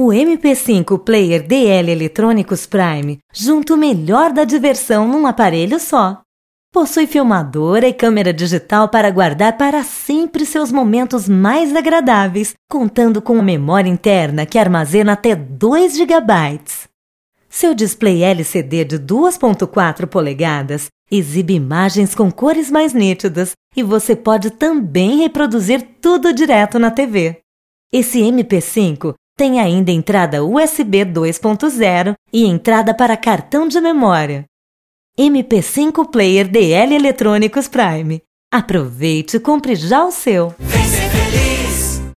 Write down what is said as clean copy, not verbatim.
O MP5 Player DL Eletrônicos Prime junta o melhor da diversão num aparelho só. Possui filmadora e câmera digital para guardar para sempre seus momentos mais agradáveis, contando com uma memória interna que armazena até 2 GB. Seu display LCD de 2.4 polegadas exibe imagens com cores mais nítidas e você pode também reproduzir tudo direto na TV. Esse MP5 tem ainda entrada USB 2.0 e entrada para cartão de memória. MP5 Player DL Eletrônicos Prime. Aproveite e compre já o seu. Vem ser feliz.